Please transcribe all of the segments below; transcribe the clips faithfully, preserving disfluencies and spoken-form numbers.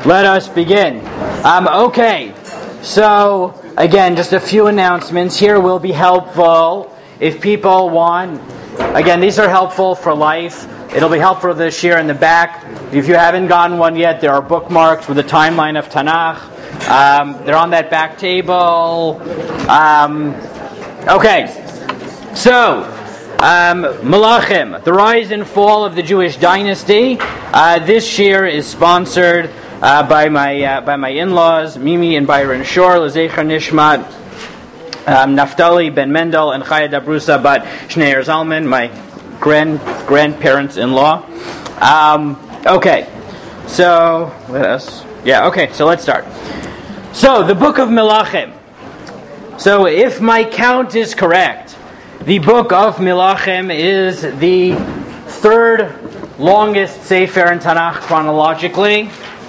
Let us begin. Um, okay, so again, just a few announcements here will be helpful if people want. Again, these are helpful for life. It'll be helpful for this year in the back. If you haven't gotten one yet, there are bookmarks with a timeline of Tanakh. Um, they're on that back table. Um, okay, so um, Malachim, the rise and fall of the Jewish dynasty. Uh, this year is sponsored uh, by my uh, by my in-laws, Mimi and Byron Shore, L'Zecher Nishmat, um, Naftali Ben Mendel, and Chaya Dabrusa Bat Shneur Zalman, my grand grandparents-in-law. Um, okay, so let us. Yeah, okay, so let's start. So the book of Melachim. So if my count is correct, the book of Melachim is the third longest Sefer in Tanakh chronologically.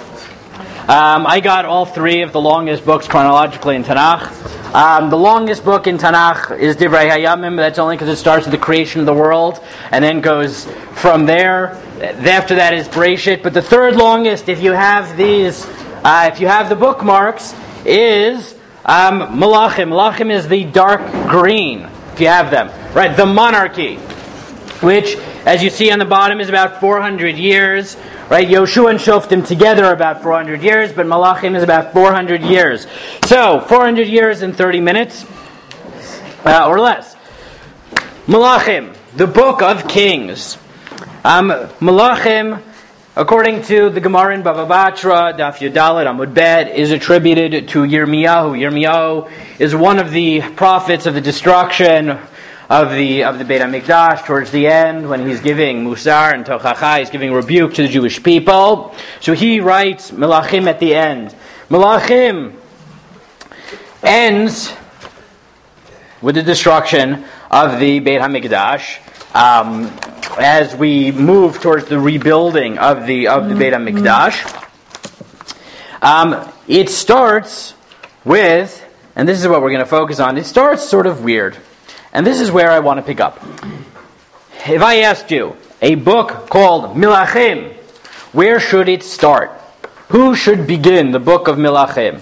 Um, I got all three of the longest books chronologically in Tanakh. Um, the longest book in Tanakh is Divrei Hayamim. That's only because it starts with the creation of the world and then goes from there. After that is Bereshit. But the third longest, if you have these, uh, if you have the bookmarks, is um, Malachim. Malachim is the dark green, if you have them. Right, the monarchy, which, as you see on the bottom, is about four hundred years. Right, Yoshua and Shoftim together are about four hundred years, but Malachim is about four hundred years. So, four hundred years in thirty minutes, uh, or less. Malachim, the book of kings. Um, Malachim, according to the Gemara in Bava Batra, Daf Yudalet Amud Bet, is attributed to Yirmiyahu. Yirmiyahu is one of the prophets of the destruction of the of the Beit HaMikdash towards the end, when he's giving Musar and Tochacha, he's giving rebuke to the Jewish people. So he writes Melachim at the end. Melachim ends with the destruction of the Beit HaMikdash. Um, as we move towards the rebuilding of the of the Beit HaMikdash, um, it starts with, and this is what we're going to focus on. It starts sort of weird. And this is where I want to pick up. If I asked you, a book called Melachim, where should it start? Who should begin the book of Melachim?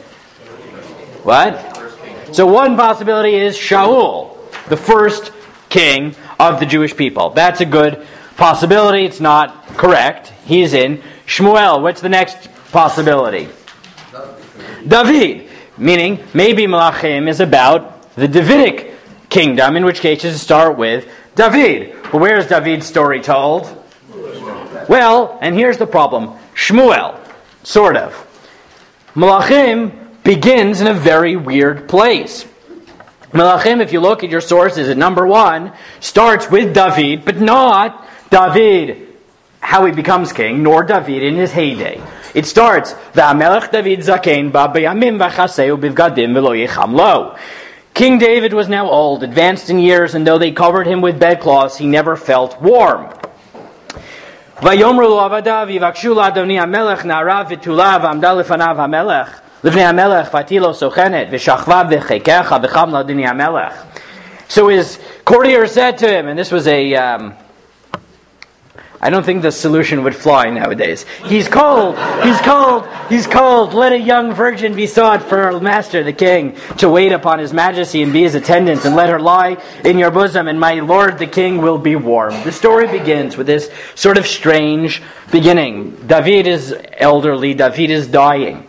What? So one possibility is Shaul, the first king of the Jewish people. That's a good possibility. It's not correct. He's in Shmuel. What's the next possibility? David. Meaning, maybe Melachim is about the Davidic kingdom, in which case you start with David. But where is David's story told? Well, and here's the problem. Shmuel, sort of. Melachim begins in a very weird place. Melachim, if you look at your sources, at number one, starts with David, but not David, how he becomes king, nor David in his heyday. It starts, V'amelech David zaken ba b'yamim v'chaseu b'vgadim v'lo yicham lo. King David was now old, advanced in years, and though they covered him with bedcloths, he never felt warm. Vayomru lo avadav yivakshu la'adoni hamelech na'ara v'tula v'amda lefanav hamelech lefnei hamelech v'atilo sochenet v'shachva v'chekecha v'cham la'adoni hamelech. So his courtier said to him, and this was a... Um, I don't think the solution would fly nowadays. He's cold, he's cold, he's cold. Let a young virgin be sought for her master, the king, to wait upon his majesty and be his attendant, and let her lie in your bosom, and my lord the king will be warm. The story begins with this sort of strange beginning. David is elderly, David is dying.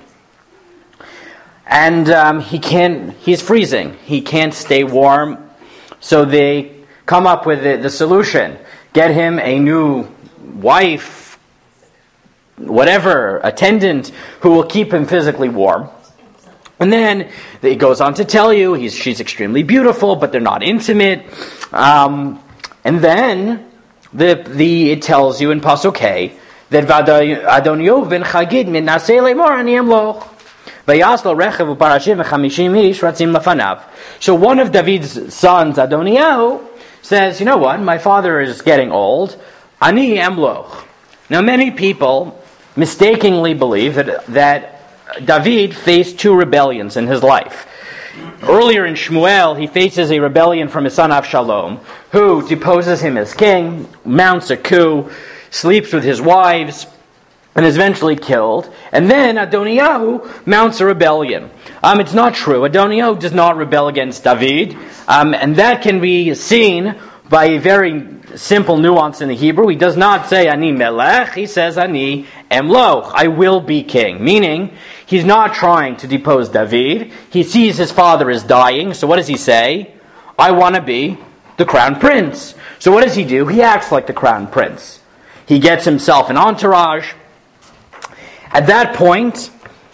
And um, he can't, he's freezing. He can't stay warm. So they come up with the, the solution. Get him a new wife, whatever, attendant, who will keep him physically warm. And then it goes on to tell you he's she's extremely beautiful, but they're not intimate. Um, and then the the it tells you in Pasuk Hey that Adonio ben Chagid min nasei lemor ani emloch vayaslo rechev uparashim v'chamishim ish ratzim lefanav. So one of David's sons, Adoniyahu, says, you know what, my father is getting old. Ani emloch. Now many people mistakenly believe that, that David faced two rebellions in his life. Earlier in Shmuel, he faces a rebellion from his son Avshalom, who deposes him as king, mounts a coup, sleeps with his wives, and is eventually killed. And then Adoniyahu mounts a rebellion. Um, it's not true. Adoniyahu does not rebel against David, um, and that can be seen by a very simple nuance in the Hebrew. He does not say Ani Melech, he says Ani Emloch, I will be king. Meaning, he's not trying to depose David. He sees his father is dying, so what does he say? I want to be the crown prince. So what does he do? He acts like the crown prince. He gets himself an entourage. At that point,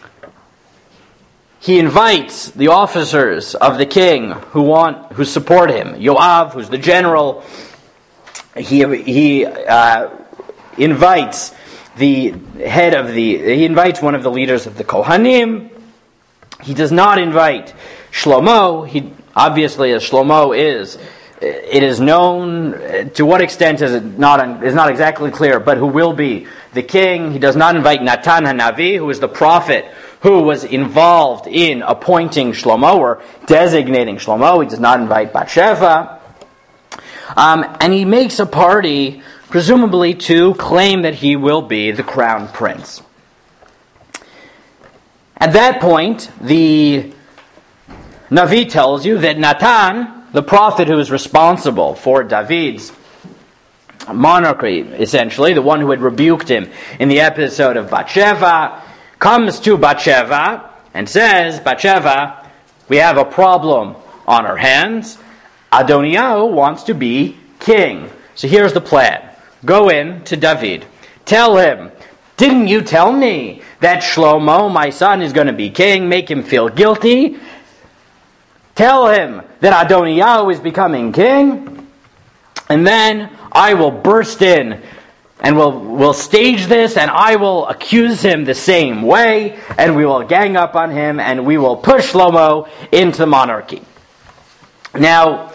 he invites the officers of the king who want, who support him. Yoav, who's the general, he he uh, invites the head of the. He invites one of the leaders of the Kohanim. He does not invite Shlomo. He obviously, as Shlomo is, it is known to what extent is it not is not exactly clear, but who will be the king. He does not invite Natan HaNavi, who is the prophet who was involved in appointing Shlomo or designating Shlomo. He does not invite Bathsheba. Um, and he makes a party, presumably to claim that he will be the crown prince. At that point, the Navi tells you that Natan, the prophet who is responsible for David's monarchy, essentially, the one who had rebuked him in the episode of Bathsheba, comes to Bathsheba and says, Bathsheba, we have a problem on our hands. Adoniyahu wants to be king. So here's the plan. Go in to David. Tell him, didn't you tell me that Shlomo, my son, is going to be king? Make him feel guilty. Tell him that Adoniyahu is becoming king. And then I will burst in and we'll, we'll stage this, and I will accuse him the same way, and we will gang up on him, and we will push Shlomo into the monarchy. Now,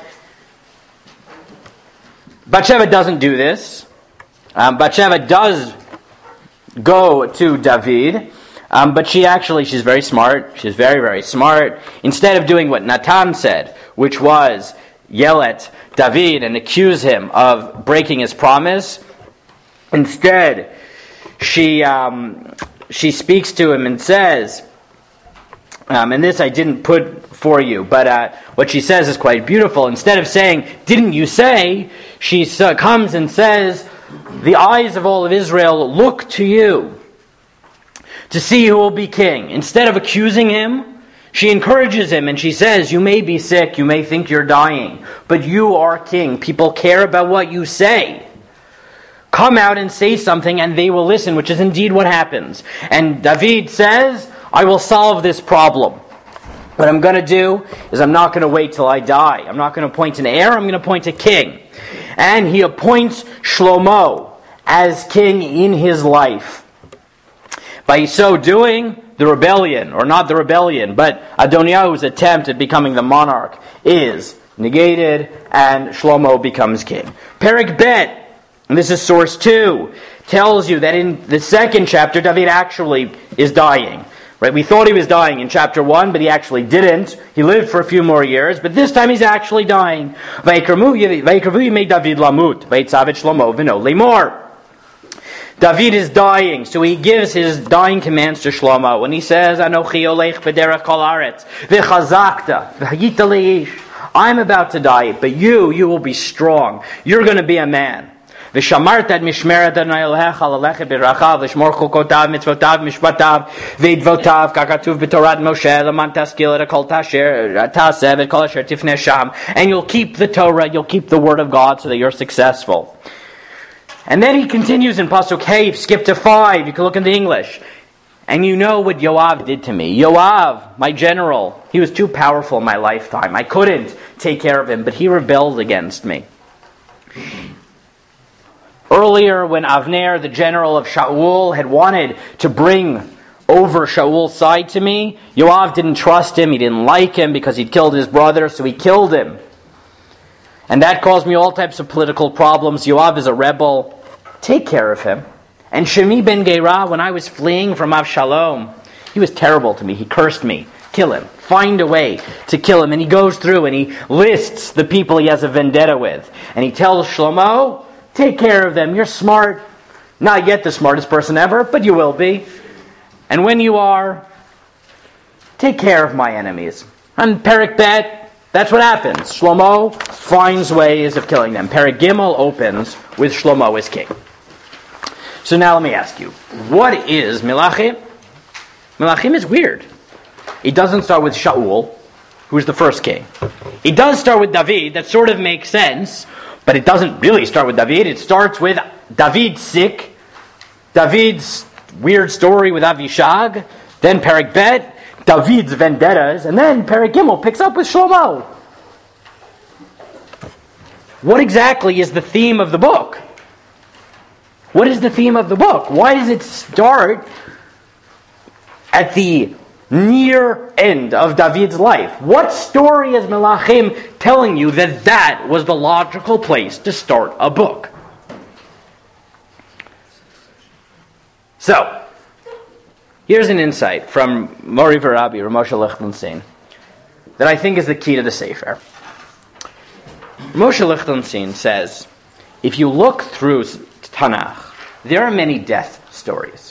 Bathsheba doesn't do this. Um, Bathsheba does go to David, um, but she actually, she's very smart. She's very, very smart. Instead of doing what Natan said, which was yell at David and accuse him of breaking his promise, instead, she um, she speaks to him and says, um, and this I didn't put for you, but uh, what she says is quite beautiful. Instead of saying, didn't you say, she uh, comes and says, the eyes of all of Israel look to you to see who will be king. Instead of accusing him, she encourages him and she says, you may be sick, you may think you're dying, but you are king. People care about what you say. Come out and say something and they will listen, which is indeed what happens. And David says, I will solve this problem. What I'm going to do is I'm not going to wait till I die. I'm not going to appoint an heir, I'm going to appoint a king. And he appoints Shlomo as king in his life. By so doing, the rebellion, or not the rebellion, but Adoniyahu's attempt at becoming the monarch is negated, and Shlomo becomes king. Perek Bet, and this is source two, tells you that in the second chapter, David actually is dying. Right? We thought he was dying in chapter one, but he actually didn't. He lived for a few more years, but this time he's actually dying. David is dying, so he gives his dying commands to Shlomo, and he says, Anochi olech b'derech kol haaretz, v'chazakta, v'hayita leish. I'm about to die, but you, you will be strong. You're going to be a man. V'shamart ad mishmeret Adonai Elohecha l'lechet b'rachav l'shmor chukotav mitzvotav mishpatav v'idvotav kakatuv b'torat Moshe l'man taskil et kol tasher taseh et kol asher tifnei sham. And you'll keep the Torah, you'll keep the word of God so that you're successful. And then he continues in Pasuk Hey, skip to five, you can look in the English. And you know what Yoav did to me. Yoav, my general, he was too powerful in my lifetime. I couldn't take care of him, but he rebelled against me. Earlier, when Avner, the general of Shaul, had wanted to bring over Shaul's side to me, Yoav didn't trust him, he didn't like him because he'd killed his brother, so he killed him. And that caused me all types of political problems. Yoav is a rebel. Take care of him. And Shemi ben Gera, when I was fleeing from Avshalom, he was terrible to me. He cursed me. Kill him. Find a way to kill him. And he goes through and he lists the people he has a vendetta with. And he tells Shlomo, take care of them. You're smart. Not yet the smartest person ever, but you will be. And when you are, take care of my enemies. And Perek Bet, that's what happens. Shlomo finds ways of killing them. Perek Gimel opens with Shlomo as king. So now let me ask you, what is Melachim? Melachim is weird. It doesn't start with Shaul, who's the first king. It does start with David, that sort of makes sense, but it doesn't really start with David. It starts with David sick, David's weird story with Avishag, then Perek Bet, David's vendettas, and then Perek Gimel picks up with Shlomo. What exactly is the theme of the book? What is the theme of the book? Why does it start at the near end of David's life? What story is Melachim telling you that that was the logical place to start a book? So, here's an insight from Mori Varabi, Moshe Lichtenstein, that I think is the key to the Sefer. Moshe Lichtenstein says, if you look through Tanakh, there are many death stories.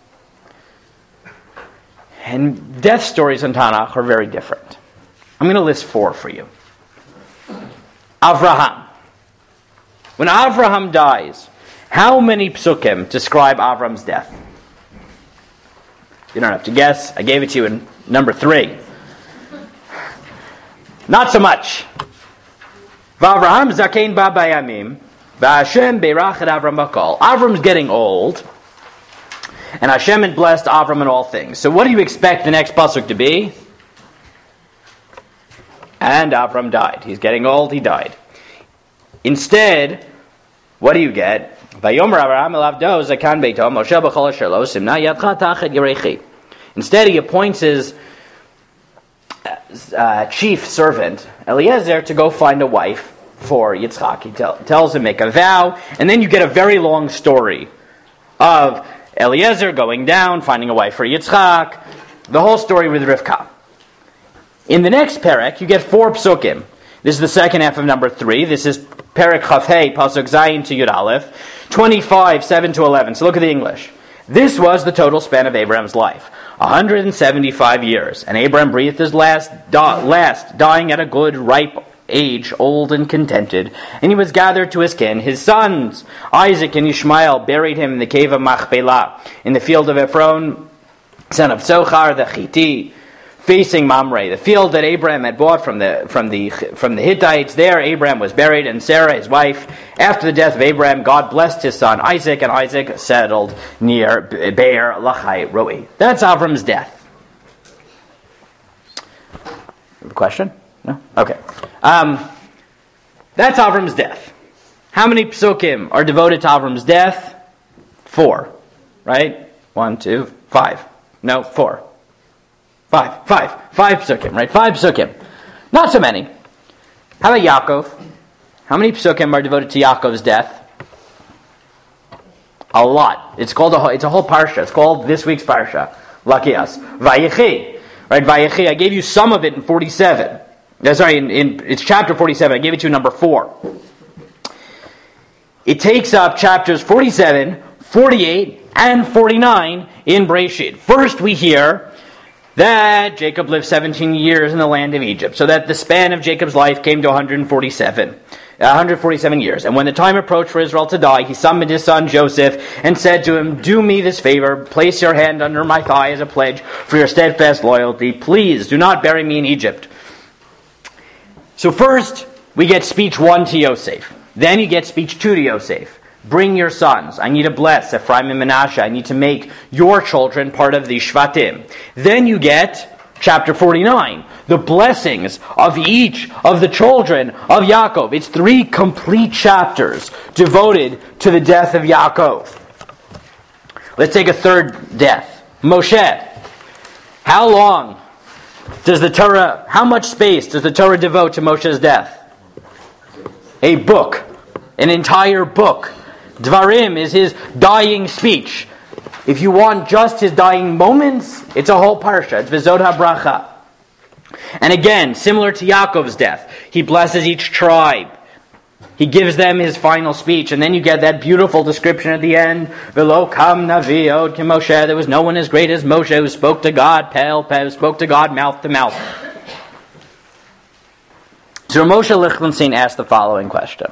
And death stories in Tanakh are very different. I'm going to list four for you. Avraham. When Avraham dies, how many psukim describe Avram's death? You don't have to guess. I gave it to you in number three. Not so much. V'Avraham zakein ba bayamim, v'Hashem beirach et Avram bakol. Avram's getting old, and Hashem had blessed Avram in all things. So what do you expect the next pasuk to be? And Avram died. He's getting old, he died. Instead, what do you get? Vayomer Avraham elavdo zakan beito Moshe b'chol asher lo simna yadcha tachet yerechi. Instead, he appoints his uh, chief servant, Eliezer, to go find a wife for Yitzchak. He tell, tells him, make a vow, and then you get a very long story of Eliezer going down, finding a wife for Yitzchak, the whole story with Rivka. In the next perek, you get four psukim. This is the second half of number three. This is perek Chafhei, pasuk Zayin to Yud Aleph, twenty-five, seven to eleven. So look at the English. This was the total span of Abraham's life, one hundred seventy-five years. And Abraham breathed his last, di- last, dying at a good, ripe age, old and contented. And he was gathered to his kin. His sons, Isaac and Ishmael, buried him in the cave of Machpelah, in the field of Ephron, son of Zochar the Chiti, facing Mamre, the field that Abraham had bought from the from the from the Hittites. There Abraham was buried, and Sarah, his wife. After the death of Abraham, God blessed his son Isaac, and Isaac settled near Be'er Lachai Roi. That's Avram's death. Question? No? Okay. Um, that's Avram's death. How many psukim are devoted to Avram's death? Four. Right? One, two, five. No, four. Five, five, five psukim, right? Five psukim. Not so many. How about Yaakov? How many psukim are devoted to Yaakov's death? A lot. It's called a it's a whole parsha. It's called this week's parsha. Lucky us. Vayechi, right? Vayechi. I gave you some of it in forty-seven. Uh, sorry, in, in it's chapter forty-seven. I gave it to you number four. It takes up chapters forty-seven, forty-eight, and forty-nine in Breshit. First, we hear that Jacob lived seventeen years in the land of Egypt, so that the span of Jacob's life came to one hundred forty-seven. one hundred forty-seven years. And when the time approached for Israel to die, he summoned his son Joseph and said to him, do me this favor, place your hand under my thigh as a pledge for your steadfast loyalty. Please, do not bury me in Egypt. So first, we get speech one to Yosef. Then you get speech two to Yosef. Bring your sons. I need to bless Ephraim and Manasseh. I need to make your children part of the Shvatim. Then you get chapter forty-nine, the blessings of each of the children of Yaakov. It's three complete chapters devoted to the death of Yaakov. Let's take a third death. Moshe. How long does the Torah, how much space does the Torah devote to Moshe's death? A book. An entire book. Dvarim is his dying speech. If you want just his dying moments, it's a whole parsha. It's V'zod HaBracha. And again, similar to Yaakov's death, he blesses each tribe. He gives them his final speech, and then you get that beautiful description at the end. V'lo kam navi od ki Moshe. There was no one as great as Moshe who spoke to God, pel pel, spoke to God mouth to mouth. So Moshe Lichtenstein asked the following question: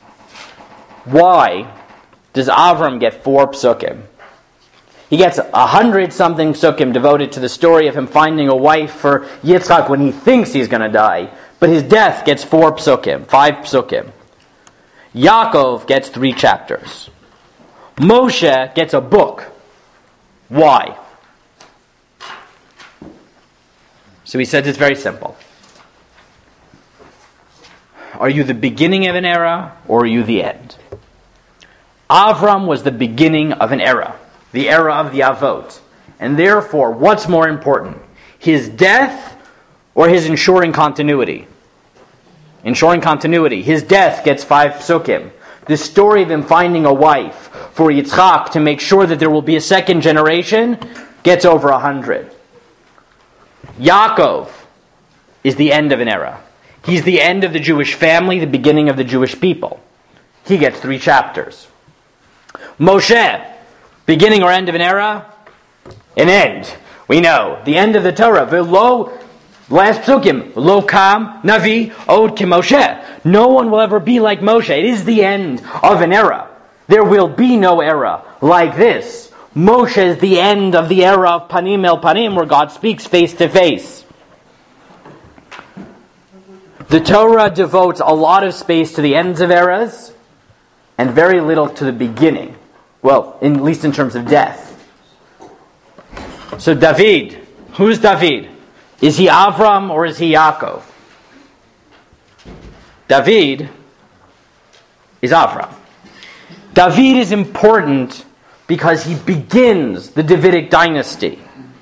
why does Avram get four psukim? He gets a hundred something psukim devoted to the story of him finding a wife for Yitzchak when he thinks he's going to die, but his death gets four psukim, five psukim. Yaakov gets three chapters. Moshe gets a book. Why? So he says it's very simple. Are you the beginning of an era, or are you the end? Avram was the beginning of an era, the era of the Avot. And therefore, what's more important? His death or his ensuring continuity? Ensuring continuity. His death gets five psukim. The story of him finding a wife for Yitzchak to make sure that there will be a second generation gets over a hundred. Yaakov is the end of an era. He's the end of the Jewish family, the beginning of the Jewish people. He gets three chapters. Moshe, beginning or end of an era? An end. We know. The end of the Torah. V'lo, last psukim. Lo kam navi od ki Moshe. No one will ever be like Moshe. It is the end of an era. There will be no era like this. Moshe is the end of the era of panim el panim, where God speaks face to face. The Torah devotes a lot of space to the ends of eras and very little to the beginning. Well, in, at least in terms of death. So David, who's David? Is he Avram or is he Yaakov? David is Avram. David is important because he begins the Davidic dynasty.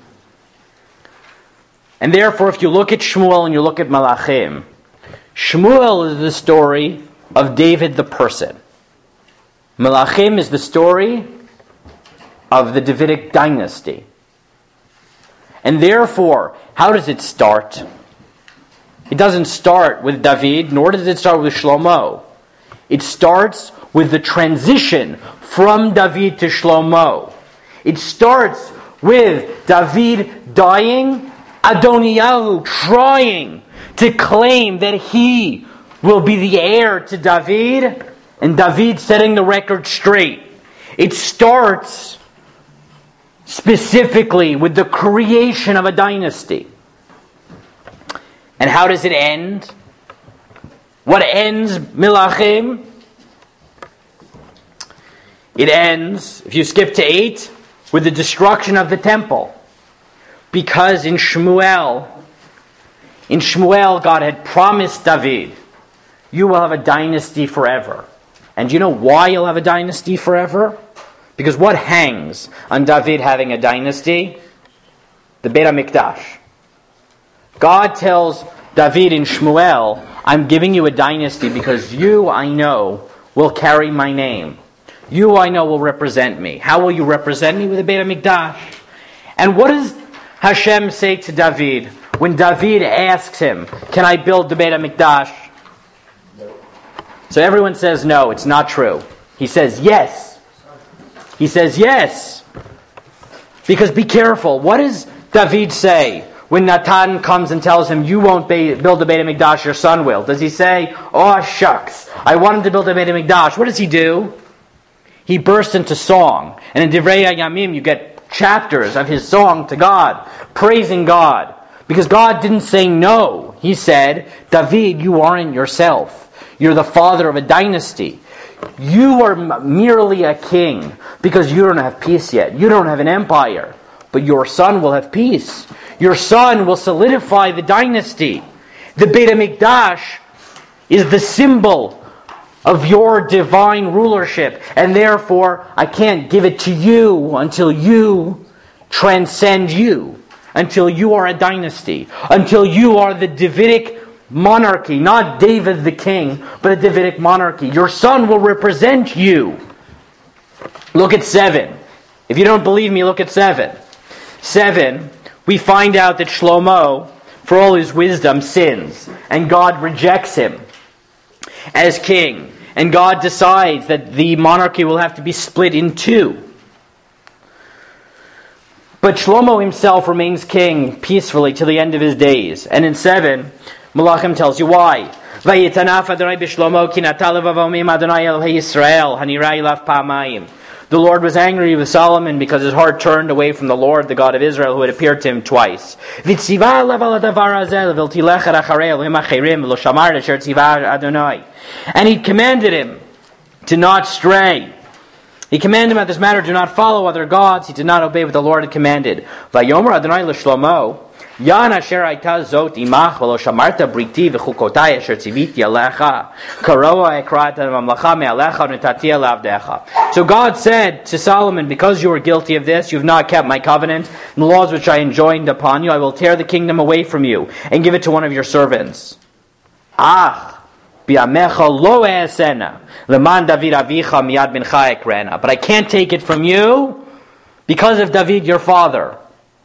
And therefore, if you look at Shmuel and you look at Malachim, Shmuel is the story of David the person. Malachim is the story of the Davidic dynasty. And therefore, how does it start? It doesn't start with David, nor does it start with Shlomo. It starts with the transition from David to Shlomo. It starts with David dying, Adoniyahu trying to claim that he will be the heir to David, and David setting the record straight. It starts specifically with the creation of a dynasty. And how does it end? What ends Melachim? It ends, if you skip to eight, with the destruction of the temple. Because in Shmuel, in Shmuel, God had promised David, you will have a dynasty forever. And do you know why you'll have a dynasty forever? Because what hangs on David having a dynasty? The Beit HaMikdash. God tells David in Shmuel, I'm giving you a dynasty because you, I know, will carry my name. You, I know, will represent me. How will you represent me? With the Beit HaMikdash. And what does Hashem say to David when David asks him, can I build the Beit HaMikdash? So everyone says no, it's not true. He says yes. He says yes. Because be careful. What does David say when Natan comes and tells him, you won't build the Beit HaMikdash, your son will? Does he say, oh shucks, I want him to build the Beit HaMikdash? What does he do? He bursts into song. And in Divrei Hayamim you get chapters of his song to God, praising God. Because God didn't say no. He said, David, you aren't yourself. You're the father of a dynasty. You are merely a king because you don't have peace yet. You don't have an empire. But your son will have peace. Your son will solidify the dynasty. The Beit HaMikdash is the symbol of your divine rulership. And therefore, I can't give it to you until you transcend you. Until you are a dynasty. Until you are the Davidic monarchy. Not David the king, but a Davidic monarchy. Your son will represent you. Look at seven. If you don't believe me, look at seven. Seven, we find out that Shlomo, for all his wisdom, sins. And God rejects him as king. and God decides that the monarchy will have to be split in two. But Shlomo himself remains king peacefully till the end of his days. And in seven, Malachim tells you why. The Lord was angry with Solomon because his heart turned away from the Lord, the God of Israel, who had appeared to him twice. And he commanded him to not stray. He commanded him at this matter, do not follow other gods. He did not obey what the Lord had commanded. Vayomer Adonai l'Shlomo, Yan asher aita zot imach v'lo shamarta briti v'chukotai asher tziviti alecha karoa ekrat mamlacha me'alecha v'netati lavdecha. So God said to Solomon, because you are guilty of this, you have not kept my covenant and the laws which I enjoined upon you, I will tear the kingdom away from you and give it to one of your servants. Ah, bi'amecha lo e'esena leman David avicha miyad bincha ekrena. But I can't take it from you because of David your father.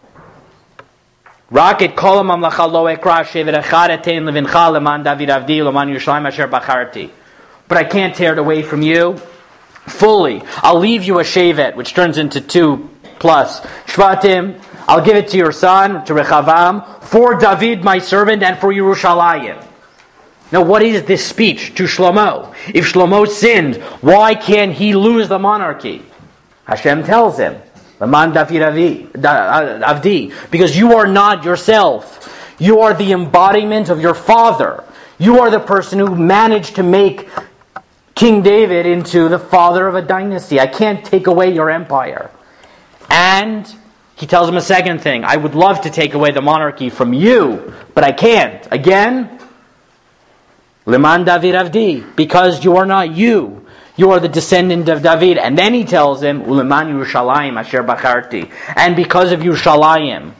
Rakit kol mamlacha lo ekra shevet echad etein levincha leman David avdi leman Yerushalayim asher bacharti. But I can't tear it away from you fully. I'll leave you a shevet, which turns into two plus shvatim. I'll give it to your son, to Rechavam, for David my servant, and for Yerushalayim. Now, what is this speech to Shlomo? If Shlomo sinned, why can't he lose the monarchy? Hashem tells him, Laman David Avdi, because you are not yourself. You are the embodiment of your father. You are the person who managed to make King David into the father of a dynasty. I can't take away your empire. And he tells him a second thing. I would love to take away the monarchy from you, but I can't. Again, Leman David Avdi, because you are not you. You are the descendant of David. And then he tells him, Uleman Yerushalayim asher bacharti. And because of Yerushalayim.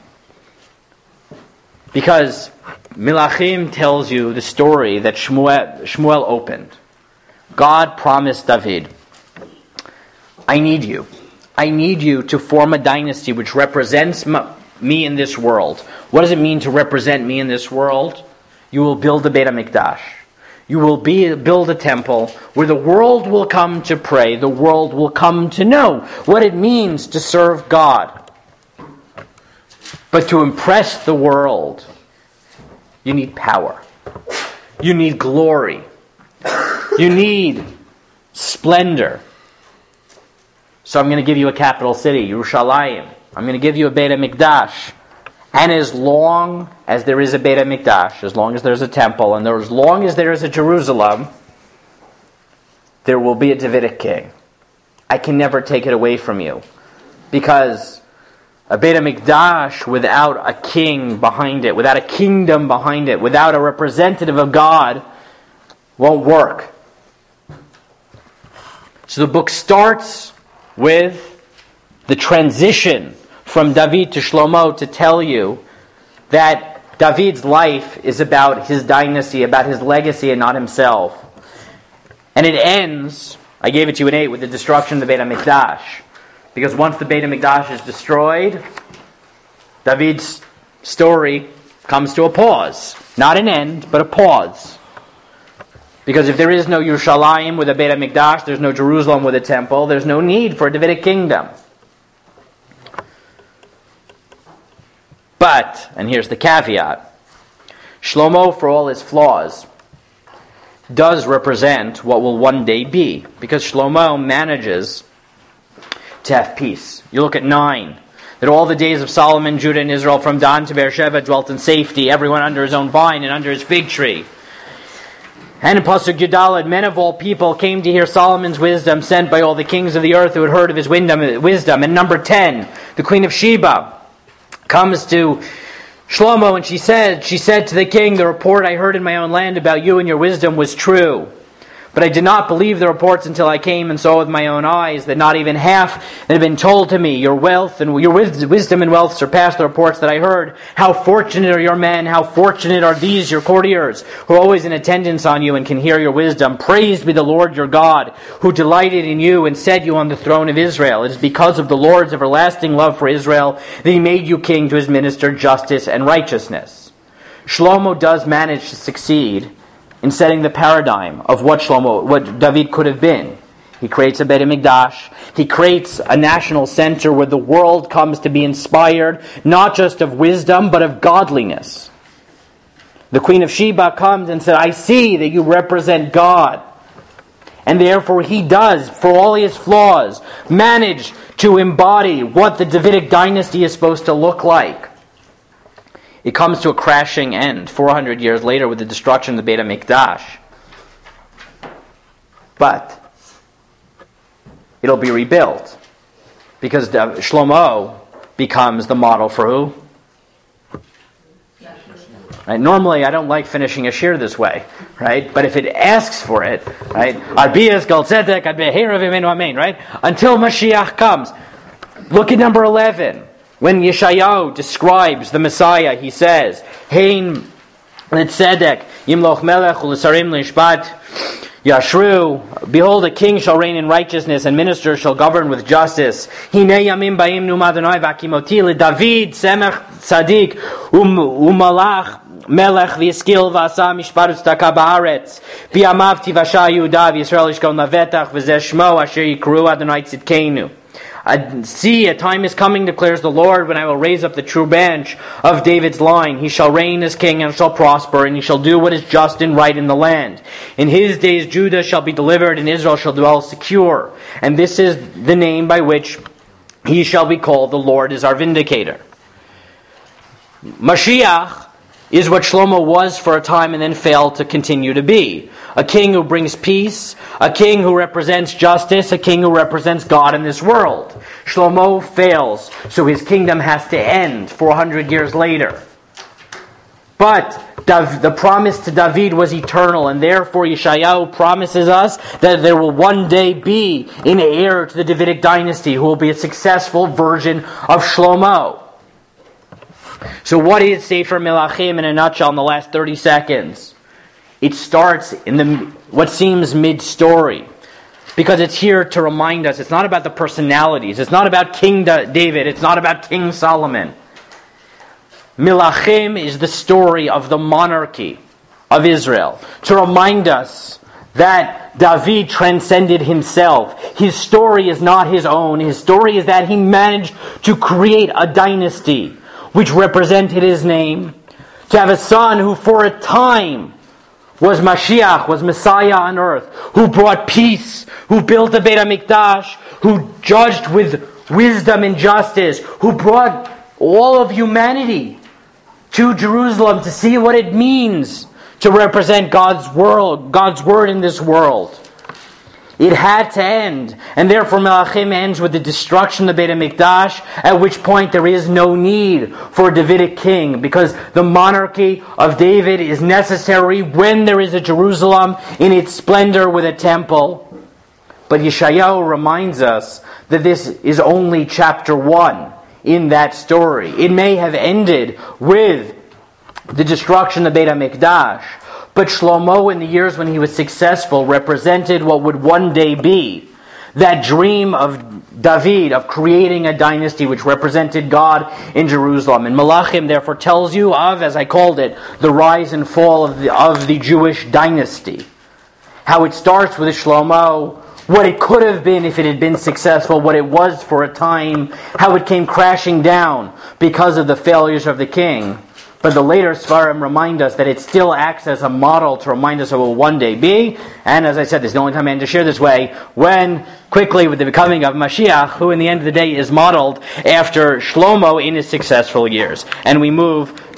Because Milachim tells you the story that Shmuel, Shmuel opened. God promised David, I need you. I need you to form a dynasty which represents me in this world. What does it mean to represent me in this world? You will build the Beit HaMikdash. You will be, build a temple where the world will come to pray. The world will come to know what it means to serve God. But to impress the world, you need power. You need glory. You need splendor. So I'm going to give you a capital city, Yerushalayim. I'm going to give you a Beit HaMikdash. And as long as there is a Beit HaMikdash, as long as there's a temple, and as long as there is a Jerusalem, there will be a Davidic king. I can never take it away from you. Because a Beit HaMikdash without a king behind it, without a kingdom behind it, without a representative of God, won't work. So the book starts with the transition from David to Shlomo to tell you that David's life is about his dynasty, about his legacy and not himself. And it ends, I gave it to you in eight, with the destruction of the Beit HaMikdash. Because once the Beit HaMikdash is destroyed, David's story comes to a pause. Not an end, but a pause. Because if there is no Yerushalayim with a Beit HaMikdash, there's no Jerusalem with a temple, there's no need for a Davidic kingdom. But, and here's the caveat, Shlomo, for all his flaws, does represent what will one day be. Because Shlomo manages to have peace. You look at nine. That all the days of Solomon, Judah, and Israel, from Dan to Beersheba, dwelt in safety, everyone under his own vine and under his fig tree. And in Pasuk Yudalad, men of all people came to hear Solomon's wisdom, sent by all the kings of the earth who had heard of his wisdom. And number ten, the Queen of Sheba comes to Shlomo and she said, she said to the king, the report I heard in my own land about you and your wisdom was true. But I did not believe the reports until I came and saw with my own eyes that not even half that had been told to me. Your wealth and your wisdom and wealth surpassed the reports that I heard. How fortunate are your men, how fortunate are these your courtiers, who are always in attendance on you and can hear your wisdom. Praised be the Lord your God, who delighted in you and set you on the throne of Israel. It is because of the Lord's everlasting love for Israel that he made you king to administer justice and righteousness. Shlomo does manage to succeed in setting the paradigm of what Shlomo, what David could have been. He creates a Beit HaMikdash. He creates a national center where the world comes to be inspired, not just of wisdom, but of godliness. The Queen of Sheba comes and said, I see that you represent God. And therefore he does, for all his flaws, manage to embody what the Davidic dynasty is supposed to look like. It comes to a crashing end four hundred years later with the destruction of the Beit HaMikdash. But it'll be rebuilt because Shlomo becomes the model for who? Right? Normally, I don't like finishing a shir this way, right? But if it asks for it, right? Arbiyas gal tzedek, adbeherav imenu amen, right? Until Mashiach comes. Look at number eleven. When Yeshayahu describes the Messiah, he says, Hein tzedek yimloch melech ulesarim lishpat Yashru, behold, a king shall reign in righteousness, and ministers shall govern with justice. Hinei yamim ba'im num Adonai v'akimoti leDavid semech tzadik umalach melech v'yiskil v'asa mishpat u'tzedakah ba'aretz v'yamav tivasha Yehuda v'Yisrael yishkon lavetach v'zeh shmo asher yikru Adonai tzidkeinu. See, a time is coming, declares the Lord, when I will raise up the true branch of David's line. He shall reign as king and shall prosper, and he shall do what is just and right in the land. In his days Judah shall be delivered, and Israel shall dwell secure. And this is the name by which he shall be called. The Lord is our vindicator. Mashiach is what Shlomo was for a time and then failed to continue to be. A king who brings peace, a king who represents justice, a king who represents God in this world. Shlomo fails, so his kingdom has to end four hundred years later. But the promise to David was eternal, and therefore Yeshayahu promises us that there will one day be an heir to the Davidic dynasty who will be a successful version of Shlomo. So what is Sefer Melachim in a nutshell in the last thirty seconds? It starts in the what seems mid-story, because it's here to remind us it's not about the personalities, it's not about King David, it's not about King Solomon. Melachim is the story of the monarchy of Israel, to remind us that David transcended himself. His story is not his own. His story is that he managed to create a dynasty which represented his name, to have a son who for a time was Mashiach, was Messiah on earth, who brought peace, who built the Beit HaMikdash, who judged with wisdom and justice, who brought all of humanity to Jerusalem to see what it means to represent God's world, God's word in this world. It had to end, and therefore Melachim ends with the destruction of the Beit HaMikdash, at which point there is no need for a Davidic king, because the monarchy of David is necessary when there is a Jerusalem in its splendor with a temple. But Yeshayahu reminds us that this is only chapter one in that story. It may have ended with the destruction of the Beit HaMikdash, but Shlomo, in the years when he was successful, represented what would one day be that dream of David, of creating a dynasty which represented God in Jerusalem. And Melachim therefore tells you of, as I called it, the rise and fall of the, of the Jewish dynasty. How it starts with Shlomo, what it could have been if it had been successful, what it was for a time, how it came crashing down because of the failures of the king. But the later Svarim remind us that it still acts as a model to remind us of what will one day be. And as I said, this is the only time I had to share this way, when quickly with the becoming of Mashiach, who in the end of the day is modeled after Shlomo in his successful years. And we move